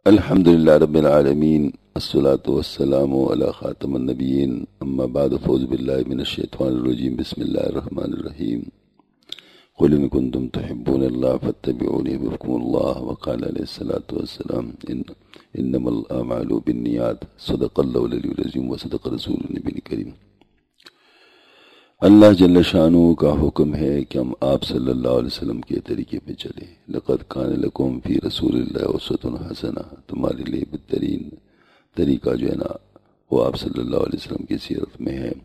الحمد للہ رب العالمین الصلاة والسلام علی خاتم النبیین اما بعد فاعوذ باللہ من الشیطان الرجیم بسم اللہ الرحمن الرحیم قل ان کنتم تحبون اللہ فاتبعونی یحببکم اللہ وقال علیہ الصلاة والسلام انما الاعمال بالنیات صدق اللہ العلی العظیم وصدق رسول النبی الکریم۔ اللہ جل شانہ کا حکم ہے کہ ہم آپ صلی اللہ علیہ وسلم کے طریقے پہ چلیں۔ لقد کان لکم فی رسول اللہ اسوۃ حسنہ، تمہارے لیے بہترین طریقہ جو ہے نا وہ آپ صلی اللہ علیہ وسلم کی سیرت میں ہے،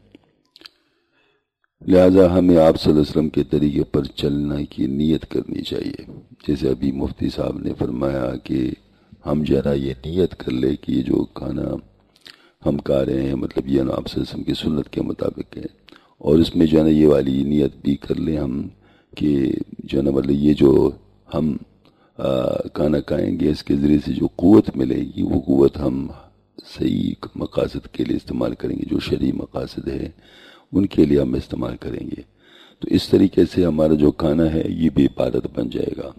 لہذا ہمیں آپ صلی اللہ علیہ وسلم کے طریقے پر چلنے کی نیت کرنی چاہیے۔ جیسے ابھی مفتی صاحب نے فرمایا کہ ہم ذرا یہ نیت کر لیں کہ یہ جو کھانا ہم کھا رہے ہیں مطلب یہ نا آپ صلی اللہ علیہ وسلم کی سنت کے مطابق ہے، اور اس میں جو ہے نا یہ والی نیت بھی کر لیں ہم کہ جو ہے نا مطلب یہ جو ہم کھانا کھائیں گے اس کے ذریعے سے جو قوت ملے گی وہ قوت ہم صحیح مقاصد کے لیے استعمال کریں گے، جو شرعی مقاصد ہے ان کے لیے ہم استعمال کریں گے۔ تو اس طریقے سے ہمارا جو کھانا ہے یہ بھی عبادت بن جائے گا۔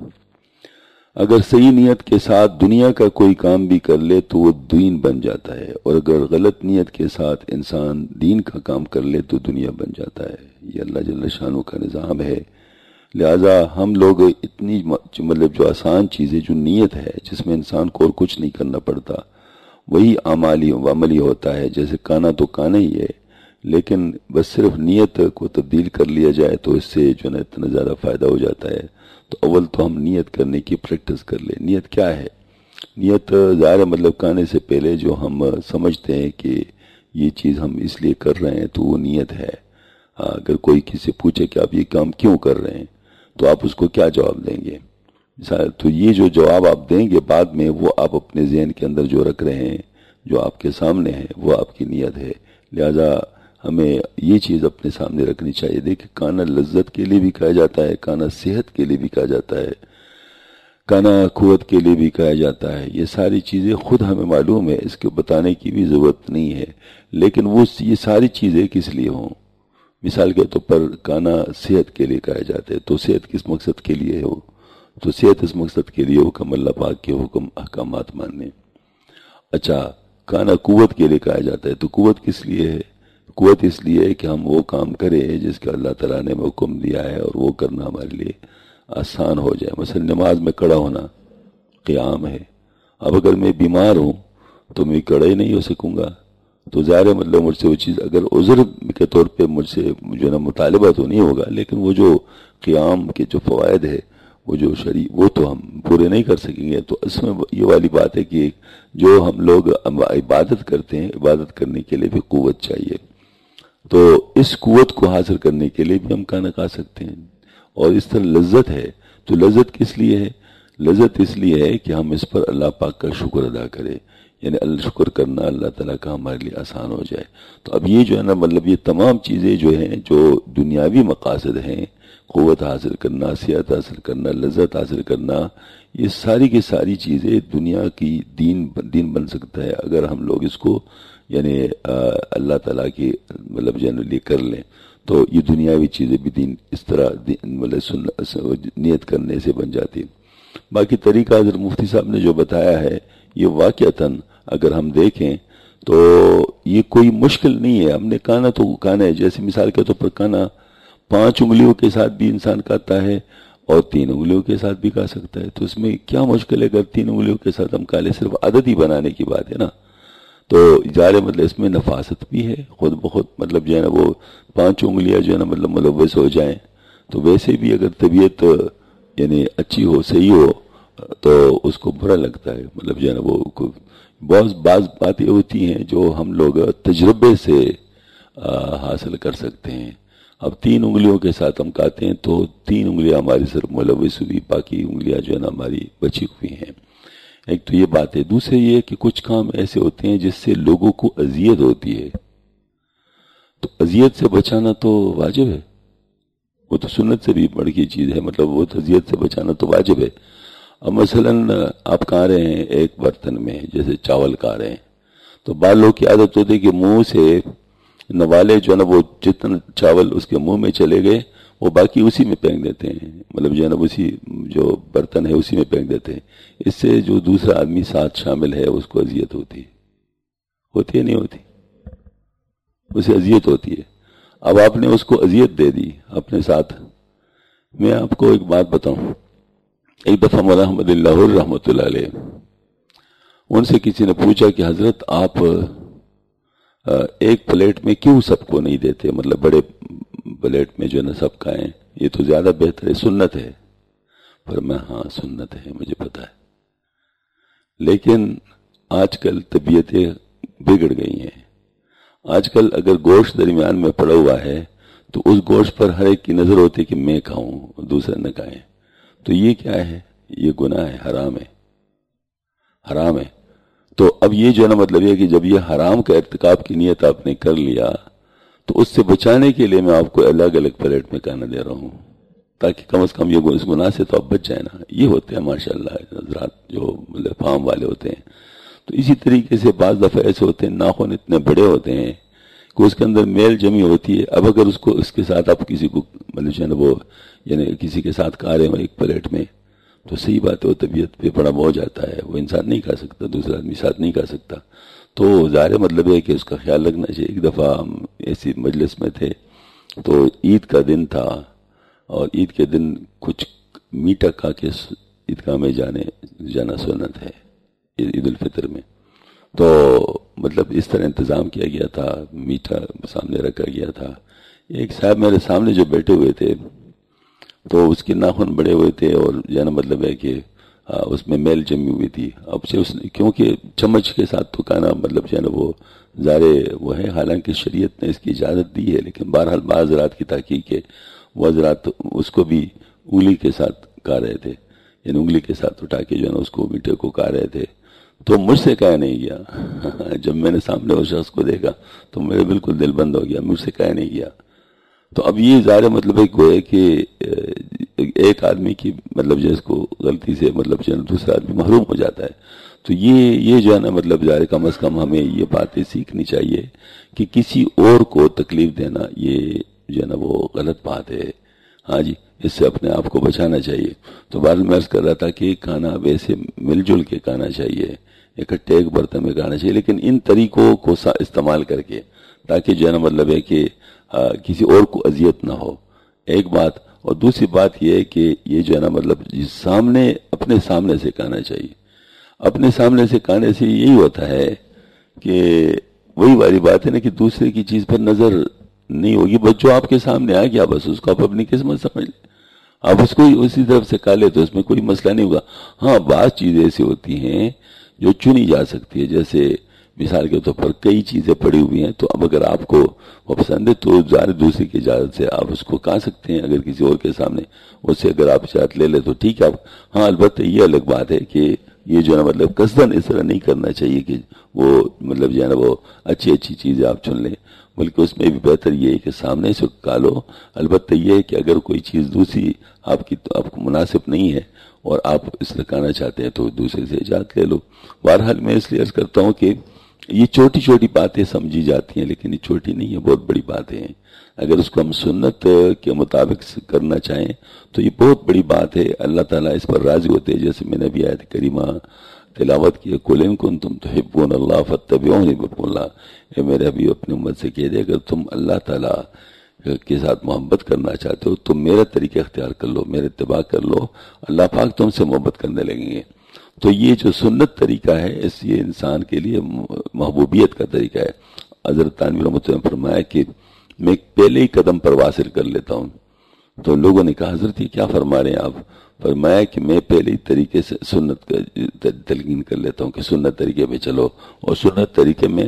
اگر صحیح نیت کے ساتھ دنیا کا کوئی کام بھی کر لے تو وہ دین بن جاتا ہے، اور اگر غلط نیت کے ساتھ انسان دین کا کام کر لے تو دنیا بن جاتا ہے۔ یہ اللہ جل شانہ کا نظام ہے۔ لہذا ہم لوگ اتنی مطلب جو آسان چیزیں جو نیت ہے جس میں انسان کو اور کچھ نہیں کرنا پڑتا وہی عملی ہوتا ہے۔ جیسے کانا تو کانا ہی ہے، لیکن بس صرف نیت کو تبدیل کر لیا جائے تو اس سے جو ہے اتنا زیادہ فائدہ ہو جاتا ہے۔ تو اول تو ہم نیت کرنے کی پریکٹس کر لیں۔ نیت کیا ہے؟ نیت ظاہر مطلب کھانے سے پہلے جو ہم سمجھتے ہیں کہ یہ چیز ہم اس لیے کر رہے ہیں تو وہ نیت ہے۔ اگر کوئی کسی سے پوچھے کہ آپ یہ کام کیوں کر رہے ہیں تو آپ اس کو کیا جواب دیں گے؟ تو یہ جو جواب آپ دیں گے بعد میں وہ آپ اپنے ذہن کے اندر جو رکھ رہے ہیں جو آپ کے سامنے ہے وہ آپ کی نیت ہے۔ لہذا ہمیں یہ چیز اپنے سامنے رکھنی چاہیے۔ دیکھیں کھانا لذت کے لیے بھی کھایا جاتا ہے، کھانا صحت کے لیے بھی کھایا جاتا ہے، کھانا قوت کے لیے بھی کھایا جاتا ہے۔ یہ ساری چیزیں خود ہمیں معلوم ہے، اس کے بتانے کی بھی ضرورت نہیں ہے، لیکن وہ یہ ساری چیزیں کس لیے ہوں؟ مثال کے طور پر کھانا صحت کے لیے کھایا جاتا ہے تو صحت کس مقصد کے لیے ہو؟ تو صحت اس مقصد کے لیے حکم اللہ پاک کے حکم احکامات ماننے۔ اچھا کھانا قوت کے لیے کھایا جاتا ہے تو قوت کس لیے ہے؟ قوت اس لیے کہ ہم وہ کام کریں جس کا اللہ تعالیٰ نے حکم دیا ہے اور وہ کرنا ہمارے لیے آسان ہو جائے۔ مثلا نماز میں کھڑا ہونا قیام ہے۔ اب اگر میں بیمار ہوں تو میں کھڑا ہی نہیں ہو سکوں گا، تو ظاہر مطلب مجھ سے وہ چیز اگر عذر کے طور پہ مجھ سے جو نا مطالبہ تو نہیں ہوگا، لیکن وہ جو قیام کے جو فوائد ہے وہ جو شرعی وہ تو ہم پورے نہیں کر سکیں گے۔ تو اس میں یہ والی بات ہے کہ جو ہم لوگ عبادت کرتے ہیں عبادت کرنے کے لیے بھی قوت چاہیے، تو اس قوت کو حاصل کرنے کے لیے بھی ہم کھانا کھا سکتے ہیں۔ اور اس طرح لذت ہے تو لذت کس لیے ہے؟ لذت اس لیے ہے کہ ہم اس پر اللہ پاک کا شکر ادا کریں، یعنی شکر کرنا اللہ تعالیٰ کا ہمارے لیے آسان ہو جائے۔ تو اب یہ جو ہے نا مطلب یہ تمام چیزیں جو ہیں جو دنیاوی مقاصد ہیں، قوت حاصل کرنا، صحت حاصل کرنا، لذت حاصل کرنا، یہ ساری کی ساری چیزیں دنیا کی دین بن سکتا ہے اگر ہم لوگ اس کو یعنی اللہ تعالیٰ کی مطلب جنرلی کر لیں، تو یہ دنیاوی چیزیں بھی دین اس طرح مطلب نیت کرنے سے بن جاتی۔ باقی طریقہ حضرت مفتی صاحب نے جو بتایا ہے یہ واقعتاً اگر ہم دیکھیں تو یہ کوئی مشکل نہیں ہے۔ ہم نے کھانا تو کھانا ہے، جیسے مثال کے طور پر کھانا 5 انگلیوں کے ساتھ بھی انسان کھاتا ہے اور 3 انگلیوں کے ساتھ بھی کھا سکتا ہے، تو اس میں کیا مشکل ہے؟ اگر 3 انگلیوں کے ساتھ ہم کھا لیں، صرف عادت ہی بنانے کی بات ہے نا۔ تو ظاہر مطلب اس میں نفاست بھی ہے خود بخود، مطلب جو ہے نا وہ 5 انگلیاں جو ہے نا مطلب ملوث ہو جائیں تو ویسے بھی اگر طبیعت یعنی اچھی ہو صحیح ہو تو اس کو برا لگتا ہے، مطلب جو ہے نا وہ بعض باتیں ہوتی ہیں جو ہم لوگ تجربے سے حاصل کر سکتے ہیں۔ اب 3 انگلیوں کے ساتھ ہم کھاتے ہیں تو 3 انگلیاں ہماری صرف ملوث ہوئی، باقی انگلیاں جو ہے نا ہماری بچی ہوئی ہیں۔ ایک تو یہ بات ہے، دوسرے یہ کہ کچھ کام ایسے ہوتے ہیں جس سے لوگوں کو اذیت ہوتی ہے، تو اذیت سے بچانا تو واجب ہے، وہ تو سنت سے بھی بڑھ کی چیز ہے، مطلب وہ اذیت سے بچانا تو واجب ہے۔ اب مثلا آپ کھا رہے ہیں ایک برتن میں، جیسے چاول کھا رہے ہیں، تو بعض لوگ کی عادت ہوتی ہے کہ منہ سے نوالے جو ہے نا وہ جتنا چاول اس کے منہ میں چلے گئے وہ باقی اسی میں پھینک دیتے ہیں، مطلب جو ہے نا اسی جو برتن ہے اسی میں پھینک دیتے ہیں. اس سے جو دوسرا آدمی ساتھ شامل ہے اس کو اذیت ہوتی ہے نہیں ہوتی؟ اسے اذیت ہوتی ہے. اب آپ نے اس کو اذیت دے دی اپنے ساتھ. میں آپ کو ایک بات بتاؤں، ایک دفعہ مولانا احمد اللہ رحمۃ اللہ علیہ، ان سے کسی نے پوچھا کہ حضرت آپ ایک پلیٹ میں کیوں سب کو نہیں دیتے، مطلب بڑے پلیٹ میں جو ہے نا سب کھائیں، یہ تو زیادہ بہتر ہے، سنت ہے. پر میں ہاں سنت ہے مجھے پتا ہے، لیکن آج کل طبیعتیں بگڑ گئی ہیں. آج کل اگر گوشت درمیان میں پڑا ہوا ہے تو اس گوشت پر ہر ایک کی نظر ہوتی ہے کہ میں کھاؤں دوسرے نہ کھائیں. تو یہ کیا ہے؟ یہ گناہ ہے، حرام ہے. تو اب یہ جو ہے نا مطلب یہ کہ جب یہ حرام کا ارتکاب کی نیت آپ نے کر لیا تو اس سے بچانے کے لیے میں آپ کو الگ الگ پلیٹ میں کھانا دے رہا ہوں، تاکہ کم از کم یہ اس گناہ سے تو آپ بچ جائیں نا. یہ ہوتے ہیں ماشاءاللہ حضرات جو مطلب فارم والے ہوتے ہیں. تو اسی طریقے سے بعض دفعہ ایسے ہوتے ہیں ناخن اتنے بڑے ہوتے ہیں کہ اس کے اندر میل جمی ہوتی ہے. اب اگر اس کے ساتھ آپ کسی کو مطلب جو ہے نا وہ یعنی کسی کے ساتھ کھا رہے ہو ایک پلیٹ میں، تو صحیح بات ہے وہ طبیعت پہ بڑا بوجھ آتا ہے، وہ انسان نہیں کھا سکتا، دوسرا آدمی ساتھ نہیں کھا سکتا. تو ظاہر مطلب ہے کہ اس کا خیال رکھنا چاہیے. ایک دفعہ ہم ایسی مجلس میں تھے تو عید کا دن تھا، اور عید کے دن کچھ میٹھا کھا کے عیدگاہ میں جانا سنت ہے عید الفطر میں. تو مطلب اس طرح انتظام کیا گیا تھا، میٹھا سامنے رکھا گیا تھا. ایک صاحب میرے سامنے جو بیٹھے ہوئے تھے تو اس کے ناخن بڑے ہوئے تھے، اور جو مطلب ہے کہ اس میں میل جمی ہوئی تھی. اب سے اس نے کیونکہ چمچ کے ساتھ تو کھانا مطلب جو ہے نا وہ وہ ہے، حالانکہ شریعت نے اس کی اجازت دی ہے، لیکن بہرحال بعض حضرات کی تحقیق ہے وہ حضرات اس کو بھی انگلی کے ساتھ کھا رہے تھے، یعنی انگلی کے ساتھ اٹھا کے جو ہے نا اس کو میٹھے کو کھا رہے تھے. تو مجھ سے کہا نہیں گیا. جب میں نے سامنے اس شخص کو دیکھا تو میرے بالکل دل بند ہو گیا، مجھ سے کہا نہیں گیا. تو اب یہ ظاہر مطلب ہے کہ ایک آدمی کی مطلب جو اس کو غلطی سے مطلب جو ہے دوسرا آدمی محروم ہو جاتا ہے. تو یہ جو ہے نا مطلب ظاہر کم از کم ہمیں یہ باتیں سیکھنی چاہیے کہ کسی اور کو تکلیف دینا یہ جو ہے نا وہ غلط بات ہے. ہاں جی، اس سے اپنے آپ کو بچانا چاہیے. تو بعد میں عرض کر رہا تھا کہ کھانا ویسے مل جل کے کھانا چاہیے، اکٹھے ایک برتن میں کھانا چاہیے، لیکن ان طریقوں کو استعمال کر کے، تاکہ جو ہے نا مطلب ہے کہ کسی اور کو اذیت نہ ہو، ایک بات. اور دوسری بات یہ ہے کہ یہ جو ہے نا مطلب اپنے سامنے سے کھانا چاہیے. اپنے سامنے سے کھانے سے یہی ہوتا ہے کہ وہی والی بات ہے نا کہ دوسرے کی چیز پر نظر نہیں ہوگی، بس جو آپ کے سامنے آ گیا بس اس کو آپ اپنی قسمت سمجھ لیں، آپ اس کو اسی طرف سے کھا لے تو اس میں کوئی مسئلہ نہیں ہوگا. ہاں بعض چیزیں ایسی ہوتی ہیں جو چنی جا سکتی ہے، جیسے مثال کے طور پر کئی چیزیں پڑی ہوئی ہیں، تو اب اگر آپ کو وہ پسند ہے تو ظاہر دوسری کی اجازت سے آپ اس کو کھا سکتے ہیں. اگر کسی اور کے سامنے اس سے اگر آپ اجازت لے لے تو ٹھیک ہے. ہاں البتہ یہ الگ بات ہے کہ یہ جو ہے نا مطلب قصداً اس طرح نہیں کرنا چاہیے کہ وہ مطلب جو ہے نا وہ اچھی چیزیں آپ چن لیں، بلکہ اس میں بھی بہتر یہ ہے کہ سامنے سے کھا لو. البتہ یہ ہے کہ اگر کوئی چیز دوسری آپ کو مناسب نہیں ہے اور آپ اس طرح کھانا چاہتے ہیں تو دوسرے سے اجازت لے لو. بہرحال میں اس لیے عرض کرتا ہوں کہ یہ چھوٹی چھوٹی باتیں سمجھی جاتی ہیں، لیکن یہ چھوٹی نہیں ہے، بہت بڑی باتیں ہیں. اگر اس کو ہم سنت کے مطابق کرنا چاہیں تو یہ بہت بڑی بات ہے. اللہ تعالیٰ اس پر راضی ہوتے ہیں، جیسے میں نے بھی آیت کریمہ تلاوت کی، قُلْ إِن كُنتُمْ تُحِبُّونَ اللَّهَ فَاتَّبِعُونِي يُحْبِبْكُمُ اللَّهُ. اے میرے حبیب اپنی امت سے کہہ دے اگر تم اللہ تعالیٰ کے ساتھ محبت کرنا چاہتے ہو تو میرا طریقہ اختیار کر لو، میرے اتباع کر لو، اللہ پاک تم سے محبت کرنے لگیں گے. تو یہ جو سنت طریقہ ہے یہ انسان کے لیے محبوبیت کا طریقہ ہے. حضرت تھانوی رحمۃ اللہ نے فرمایا کہ میں پہلے ہی قدم پر واصل کر لیتا ہوں. تو لوگوں نے کہا حضرت یہ کیا فرما رہے ہیں آپ؟ فرمایا کہ میں پہلے ہی طریقے سے سنت کا تلقین کر لیتا ہوں کہ سنت طریقے پہ چلو، اور سنت طریقے میں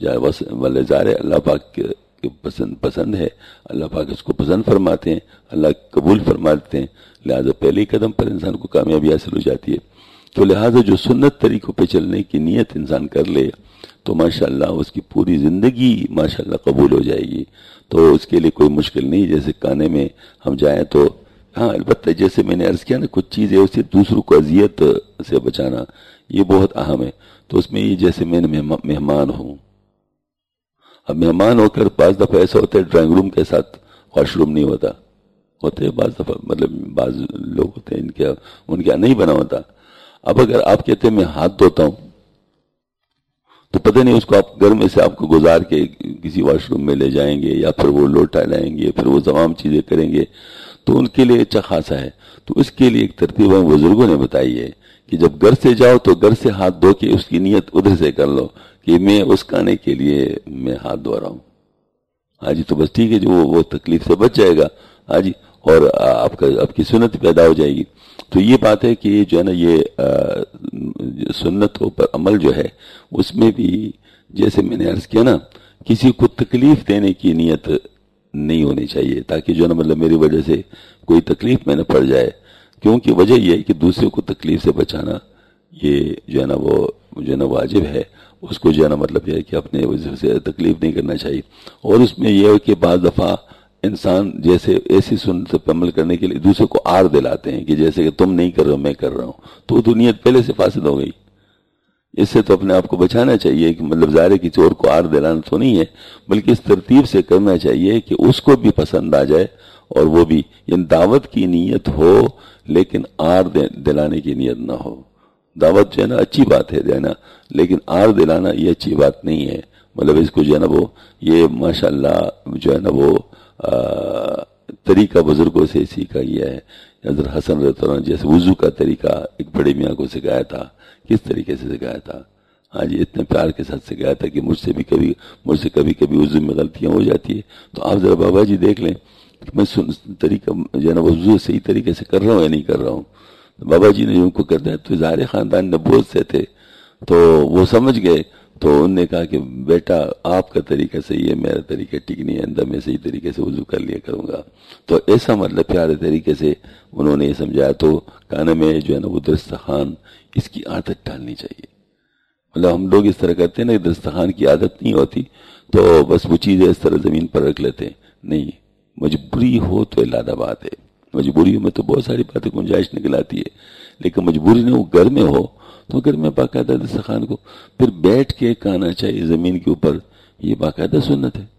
ظاہر اللہ پاک کے پسند ہے، اللہ پاک اس کو پسند فرماتے ہیں، اللہ قبول فرماتے ہیں، لہذا پہلے ہی قدم پر انسان کو کامیابی حاصل ہو جاتی ہے. تو لہذا جو سنت طریقوں پہ چلنے کی نیت انسان کر لے تو ماشاءاللہ اس کی پوری زندگی ماشاءاللہ قبول ہو جائے گی. تو اس کے لیے کوئی مشکل نہیں. جیسے کھانے میں ہم جائیں تو ہاں البتہ جیسے میں نے عرض کیا نا کچھ چیزیں اسے دوسروں کو اذیت سے بچانا یہ بہت اہم ہے. تو اس میں یہ جیسے میں نے مہمان ہوں، اب مہمان ہو کر بعض دفعہ ایسا ہوتا ہے ڈرائنگ روم کے ساتھ واش روم نہیں ہوتا، ہوتے ہیں بعض دفعہ، مطلب بعض لوگ ہوتے ہیں ان کے نہیں بنا ہوتا. اب اگر آپ کہتے ہیں میں ہاتھ دھوتا ہوں تو پتہ نہیں اس کو آپ گھر میں سے آپ کو گزار کے کسی واش روم میں لے جائیں گے یا پھر وہ لوٹا لائیں گے، پھر وہ تمام چیزیں کریں گے، تو ان کے لیے اچھا خاصا ہے. تو اس کے لیے ایک ترتیب ہم بزرگوں نے بتائی ہے کہ جب گھر سے جاؤ تو گھر سے ہاتھ دھو کے اس کی نیت ادھر سے کر لو کہ میں اس کھانے کے لیے میں ہاتھ دھو رہا ہوں. ہاں جی، تو بس ٹھیک ہے، جو وہ تکلیف سے بچ جائے گا. ہاں جی، اور آپ کی سنت پیدا ہو جائے گی. تو یہ بات ہے کہ جو ہے نا یہ سنتوں پر عمل جو ہے اس میں بھی جیسے میں نے عرض کیا نا، کسی کو تکلیف دینے کی نیت نہیں ہونی چاہیے، تاکہ جو ہے نا مطلب میری وجہ سے کوئی تکلیف میں نہ پڑ جائے. کیونکہ وجہ یہ ہے کہ دوسرے کو تکلیف سے بچانا یہ جو ہے نا وہ جو ہے نا واجب ہے. اس کو جو ہے نا مطلب یہ ہے کہ اپنے وجہ سے تکلیف نہیں کرنا چاہیے. اور اس میں یہ ہے کہ بعض دفعہ انسان جیسے ایسی سنت پہ عمل کرنے کے لیے دوسرے کو آر دلاتے ہیں کہ جیسے کہ تم نہیں کر رہے ہو میں کر رہا ہوں، تو وہ نیت پہلے سے فاسد ہو گئی. اس سے تو اپنے آپ کو بچانا چاہیے کہ مطلب ظاہر کسی اور کو آر دلانا تو نہیں ہے، بلکہ اس ترتیب سے کرنا چاہیے کہ اس کو بھی پسند آ جائے اور وہ بھی، یعنی دعوت کی نیت ہو لیکن آر دلانے کی نیت نہ ہو. دعوت جو ہے نا اچھی بات ہے دینا، لیکن آر دلانا یہ اچھی بات نہیں ہے. مطلب اس کو جو ہے نا وہ یہ ماشاءاللہ جو ہے نا وہ طریقہ بزرگوں سے سیکھا گیا ہے. حضرت حسن رضی اللہ عنہ جیسے وضو کا طریقہ ایک بڑے میاں کو سکھایا تھا، کس طریقے سے سکھایا تھا. ہاں جی، اتنے پیار کے ساتھ سکھایا تھا کہ مجھ سے کبھی کبھی وضو میں غلطیاں ہو جاتی ہے. تو آپ ذرا بابا جی دیکھ لیں کہ میں طریقہ جو ہے نا وضو صحیح طریقے سے کر رہا ہوں یا نہیں کر رہا ہوں. بابا جی نے ان کو کر دیا تو ظاہر خاندان نبوت سے تھے تو وہ سمجھ گئے. تو انہوں نے کہا کہ بیٹا آپ کا طریقہ صحیح ہے، میرا طریقہ ٹھیک نہیں ہے، اندر میں صحیح طریقے سے وضو کر لیا کروں گا. تو ایسا مطلب پیارے طریقے سے انہوں نے یہ سمجھایا. تو کھانے میں جو ہے نا وہ دسترخوان اس کی عادت ڈالنی چاہیے. مطلب ہم لوگ اس طرح کرتے ہیں نا، دسترخوان کی عادت نہیں ہوتی تو بس وہ چیزیں اس طرح زمین پر رکھ لیتے ہیں. نہیں، مجبوری ہو تو علادہ بات ہے. مجبوریوں میں تو بہت ساری باتیں گنجائش نکل آتی ہے، لیکن مجبوری نہیں، وہ گھر میں ہو تو گھر میں باقاعدہ دسترخوان کو پھر بیٹھ کے کھانا چاہیے زمین کے اوپر. یہ باقاعدہ سنت ہے.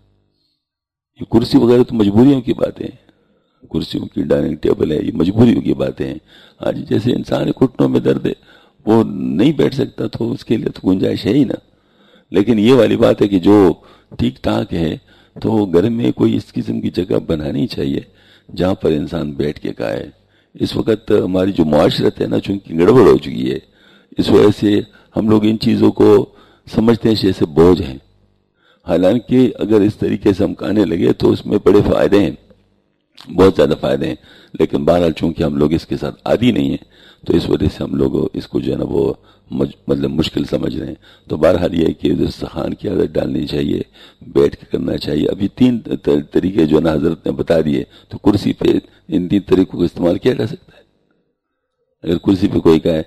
یہ کرسی وغیرہ تو مجبوریوں کی باتیں ہیں، کرسیوں کی ڈائننگ ٹیبل ہے، یہ مجبوریوں کی باتیں ہیں. آج جیسے انسان گھٹنوں میں درد ہے وہ نہیں بیٹھ سکتا تو اس کے لیے تو گنجائش ہے ہی نا. لیکن یہ والی بات ہے کہ جو ٹھیک ٹھاک ہے تو گھر میں کوئی اس قسم کی جگہ بنانی چاہیے جہاں پر انسان بیٹھ کے کھائے. اس وقت ہماری جو معاشرت ہے نا چونکہ گڑبڑ ہو چکی ہے، اس وجہ سے ہم لوگ ان چیزوں کو سمجھتے ہیں جیسے بوجھ ہیں. حالانکہ اگر اس طریقے سے ہم کھانے لگے تو اس میں بڑے فائدے ہیں، بہت زیادہ فائدے ہیں. لیکن بہرحال چونکہ ہم لوگ اس کے ساتھ عادی نہیں ہیں تو اس وجہ سے ہم لوگ اس کو جو ہے نا وہ مطلب مشکل سمجھ رہے ہیں. تو بہرحال یہ ہے کہ دسترخوان کی عادت ڈالنی چاہیے، بیٹھ کے کرنا چاہیے. ابھی 3 طریقے جو ہے نا حضرت نے بتا دیے، تو کرسی پہ ان 3 طریقوں کو استعمال کیا جا سکتا ہے. اگر کرسی پہ کوئی کہے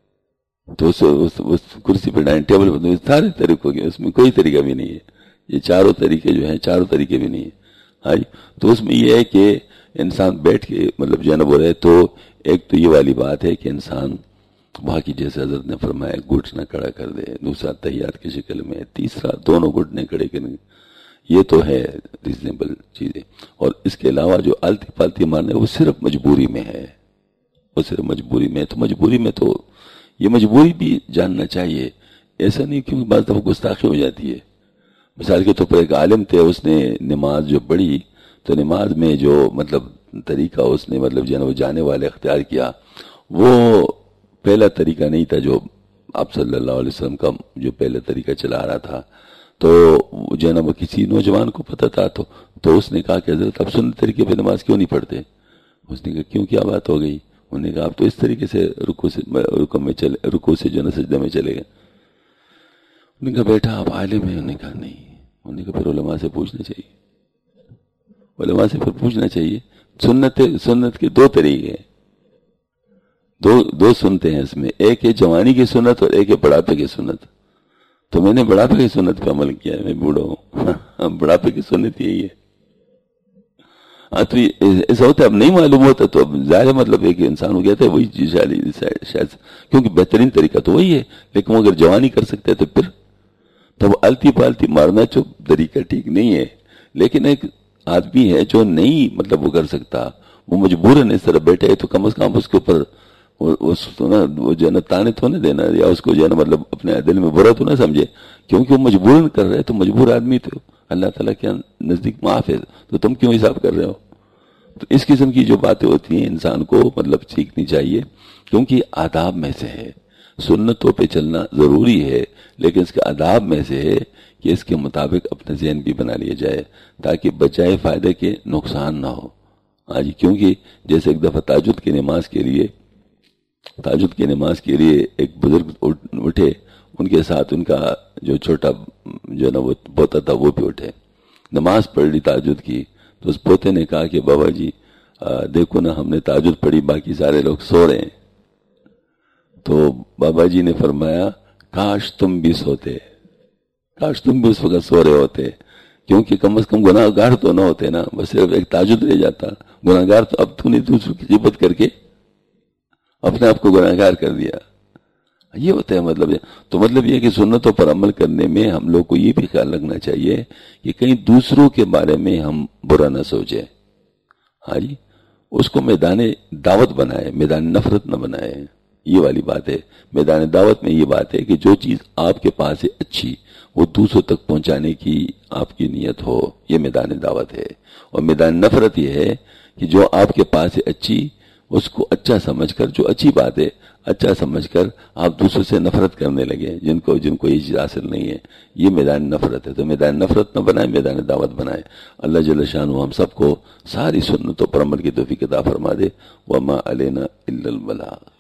تو اس کرسی پہ ڈائننگ ٹیبل پہ سارے طریقوں کے، اس میں کوئی طریقہ بھی نہیں ہے. یہ چاروں طریقے جو ہیں چاروں طریقے بھی نہیں ہیں. ہاں جی، تو اس میں یہ ہے کہ انسان بیٹھ کے مطلب جو ہے نا وہ رہے. تو ایک تو یہ والی بات ہے کہ انسان باقی جیسے حضرت نے فرمایا گھٹنا کھڑا کر دے، دوسرا تحیات کی شکل میں، تیسرا دونوں گھٹنے کھڑے کریں، یہ تو ہے ریزنیبل چیزیں. اور اس کے علاوہ جو آلتی پالتی مارنے وہ صرف مجبوری میں ہے، وہ صرف مجبوری میں. تو مجبوری میں تو یہ مجبوری بھی جاننا چاہیے. ایسا نہیں کیونکہ بعض دفعہ گستاخی ہو جاتی ہے. مثال کے طور پر ایک عالم تھے، اس نے نماز جو پڑھی تو نماز میں جو مطلب طریقہ اس نے مطلب جو جانے والے اختیار کیا وہ پہلا طریقہ نہیں تھا جو آپ صلی اللہ علیہ وسلم کا جو پہلا طریقہ چلا رہا تھا. تو جو ہے نا وہ کسی نوجوان کو پتہ تھا تو اس نے کہا کہ حضرت آپ سنت طریقے پہ نماز کیوں نہیں پڑھتے. اس نے کہا کیوں، کیا بات ہو گئی. انہوں نے کہا آپ تو اس طریقے سے رکوع سے جو ہے نا سجدہ میں چلے گئے. انہوں نے کہا بیٹا آپ عالم ہیں. انہوں نے کہا نہیں. انہوں نے کہا پھر علماء سے پوچھنا چاہیے، علماء سے پھر پوچھنا چاہیے. سنت کے 2 طریقے ہیں، دو سنتے ہیں اس میں. ایک ہے جوانی کی سنت اور ایک ہے بڑھاپے کی سنت. تو میں نے بڑھاپے کی سنت پہ عمل کیا ہے، میں بوڑھا ہوں. بڑھاپے کی سنت یہی ہے. ہاں تو ایسا ہوتا ہے، اب نہیں معلوم ہوتا تو اب ظاہر مطلب ایک انسان ہو گیا تھا وہی چیز شاید کیونکہ بہترین طریقہ تو وہی ہے. لیکن وہ اگر جوانی کر سکتے تو پھر تب التی پالتی مارنا جو طریقہ ٹھیک نہیں ہے. لیکن ایک آدمی ہے جو نہیں مطلب وہ کر سکتا، وہ مجبوراً اس طرح بیٹھے تو کم از کم اس کے اوپر وہ جو ہے نا تانے تو نہ دینا، یا اس کو جو ہے نا مطلب اپنے دل میں برا تو نہ سمجھے، کیونکہ وہ مجبوراً کر رہے، تو مجبور آدمی تو اللہ تعالیٰ کے نزدیک معاف ہے، تو تم کیوں حساب کر رہے ہو؟ تو اس قسم کی جو باتیں ہوتی ہیں انسان کو مطلب سیکھنی چاہیے، کیونکہ آداب میں سے ہے، سنتوں پہ چلنا ضروری ہے، لیکن اس کے آداب میں سے ہے کہ اس کے مطابق اپنا ذہن بھی بنا لیا جائے، تاکہ بجائے فائدے کے نقصان نہ ہو۔ ہاں جی، کیونکہ جیسے ایک دفعہ تہجد کی نماز کے لیے ایک بزرگ اٹھے، ان کے ساتھ ان کا جو چھوٹا جو ہے نا وہ پوتا تھا وہ بھی اٹھے، نماز پڑھ لی تہجد کی، تو اس پوتے نے کہا کہ بابا جی دیکھو نا، ہم نے تہجد پڑھی، باقی سارے لوگ سو رہے ہیں۔ تو بابا جی نے فرمایا کاش تم بھی سوتے، کاش تم بھی اس وقت سو رہے ہوتے، کیونکہ کم از کم گناہ گار تو نہ ہوتے نا، بس صرف ایک تہجد رہ جاتا، گناہ گار تو اب تو نے دوسروں کی غیبت کر کے اپنے آپ کو گناہ گار کر دیا۔ یہ ہوتا ہے مطلب تو مطلب یہ کہ سنتوں پر عمل کرنے میں ہم لوگ کو یہ بھی خیال رکھنا چاہیے کہ کہیں دوسروں کے بارے میں ہم برا نہ سوچیں، ہاں جی، اس کو میدان دعوت بنائے، میدان نفرت نہ بنائے، یہ والی بات ہے۔ میدان دعوت میں یہ بات ہے کہ جو چیز آپ کے پاس ہے اچھی، وہ دوسروں تک پہنچانے کی آپ کی نیت ہو، یہ میدان دعوت ہے۔ اور میدان نفرت یہ ہے کہ جو آپ کے پاس ہے اچھی، اس کو اچھا سمجھ کر، جو اچھی بات ہے اچھا سمجھ کر آپ دوسروں سے نفرت کرنے لگے، جن کو یہ چیز حاصل نہیں ہے، یہ میدان نفرت ہے۔ تو میدان نفرت نہ بنائے، میدان دعوت بنائے۔ اللہ جل شانہ ہم سب کو ساری سنتوں پر عمل کی توفیق عطا فرما دے۔ وما علینا الا البلاغ۔